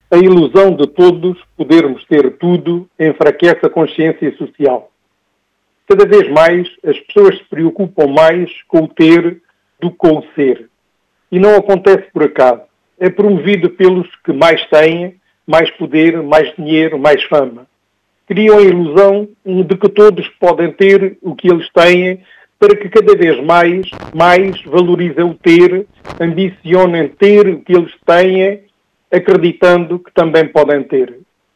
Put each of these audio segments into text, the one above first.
A ilusão de todos podermos ter tudo enfraquece a consciência social. Cada vez mais as pessoas se preocupam mais com o ter do que com o ser. E não acontece por acaso. É promovido pelos que mais têm, mais poder, mais dinheiro, mais fama. Criam a ilusão de que todos podem ter o que eles têm para que cada vez mais valorizem o ter, ambicionem ter o que eles têm, acreditando que também podem ter.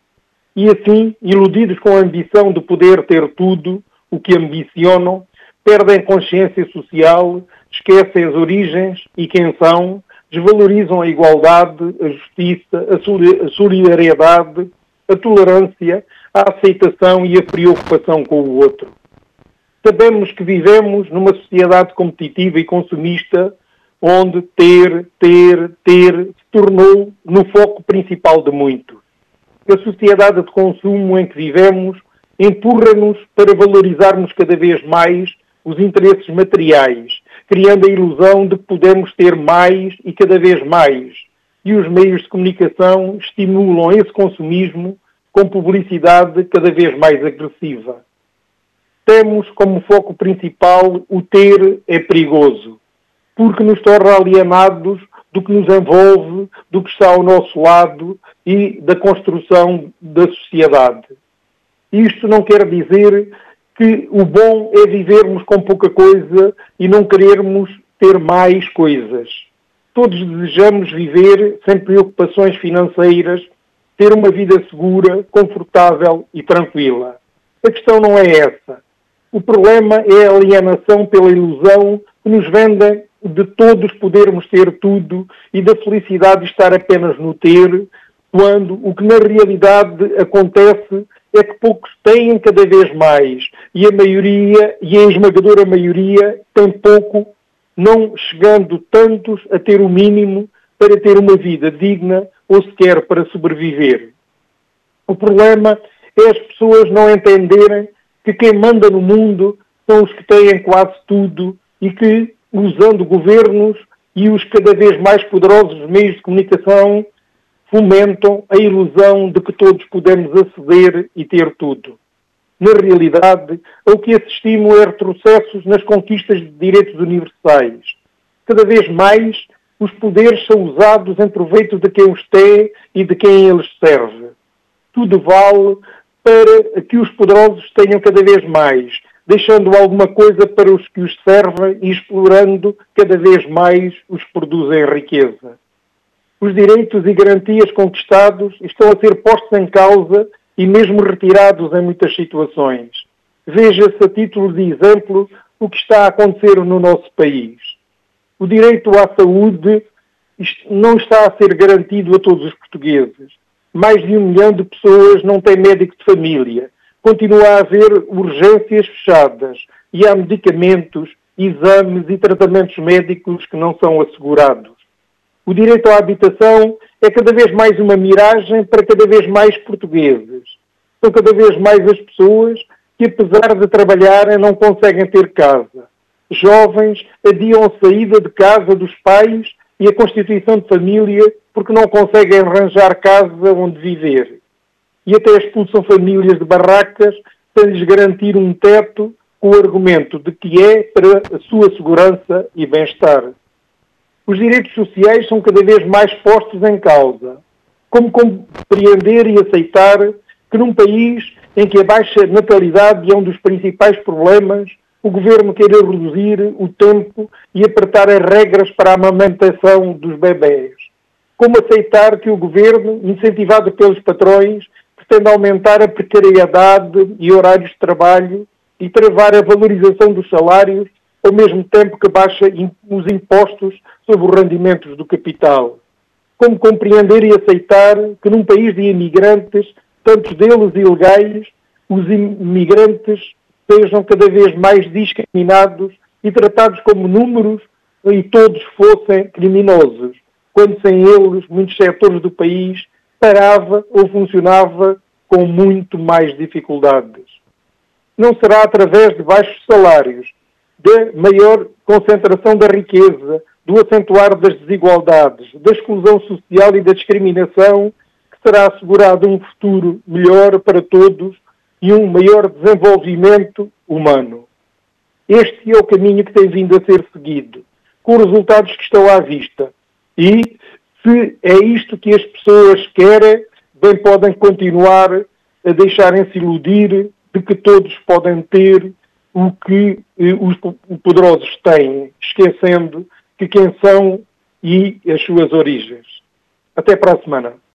E assim, iludidos com a ambição de poder ter tudo o que ambicionam, perdem consciência social, esquecem as origens e quem são, desvalorizam a igualdade, a justiça, a solidariedade, a tolerância, a aceitação e a preocupação com o outro. Sabemos que vivemos numa sociedade competitiva e consumista onde ter se tornou no foco principal de muitos. A sociedade de consumo em que vivemos empurra-nos para valorizarmos cada vez mais os interesses materiais, criando a ilusão de que podemos ter mais e cada vez mais. E os meios de comunicação estimulam esse consumismo com publicidade cada vez mais agressiva. Temos como foco principal o ter é perigoso, porque nos torna alienados do que nos envolve, do que está ao nosso lado e da construção da sociedade. Isto não quer dizer que o bom é vivermos com pouca coisa e não querermos ter mais coisas. Todos desejamos viver sem preocupações financeiras, ter uma vida segura, confortável e tranquila. A questão não é essa. O problema é a alienação pela ilusão que nos vendem de todos podermos ter tudo e da felicidade de estar apenas no ter, quando o que na realidade acontece é que poucos têm cada vez mais e a maioria, e a esmagadora maioria, tem pouco, não chegando tantos a ter o mínimo para ter uma vida digna ou sequer para sobreviver. O problema é as pessoas não entenderem que quem manda no mundo são os que têm quase tudo e que, usando governos e os cada vez mais poderosos meios de comunicação, fomentam a ilusão de que todos podemos aceder e ter tudo. Na realidade, ao que assistimos é retrocessos nas conquistas de direitos universais. Cada vez mais, os poderes são usados em proveito de quem os tem e de quem eles serve. Tudo vale para que os poderosos tenham cada vez mais, deixando alguma coisa para os que os servem e explorando cada vez mais os que produzem riqueza. Os direitos e garantias conquistados estão a ser postos em causa e mesmo retirados em muitas situações. Veja-se a título de exemplo o que está a acontecer no nosso país. O direito à saúde não está a ser garantido a todos os portugueses. Mais de 1 milhão de pessoas não têm médico de família. Continua a haver urgências fechadas e há medicamentos, exames e tratamentos médicos que não são assegurados. O direito à habitação é cada vez mais uma miragem para cada vez mais portugueses. São cada vez mais as pessoas que, apesar de trabalharem, não conseguem ter casa. Jovens adiam a saída de casa dos pais e a constituição de família porque não conseguem arranjar casa onde viver. E até expulsam famílias de barracas sem lhes garantir um teto com o argumento de que é para a sua segurança e bem-estar. Os direitos sociais são cada vez mais postos em causa. Como compreender e aceitar que num país em que a baixa natalidade é um dos principais problemas, o governo queira reduzir o tempo e apertar as regras para a amamentação dos bebés? Como aceitar que o governo, incentivado pelos patrões, pretende aumentar a precariedade e horários de trabalho e travar a valorização dos salários, ao mesmo tempo que baixa os impostos sobre os rendimentos do capital? Como compreender e aceitar que num país de imigrantes, tantos deles ilegais, os imigrantes sejam cada vez mais discriminados e tratados como números e todos fossem criminosos, quando sem eles muitos setores do país parava ou funcionava com muito mais dificuldades? Não será através de baixos salários, da maior concentração da riqueza, do acentuar das desigualdades, da exclusão social e da discriminação, que será assegurado um futuro melhor para todos e um maior desenvolvimento humano. Este é o caminho que tem vindo a ser seguido, com resultados que estão à vista. E, se é isto que as pessoas querem, bem podem continuar a deixarem-se iludir de que todos podem ter o que os poderosos têm, esquecendo que quem são e as suas origens. Até para a semana.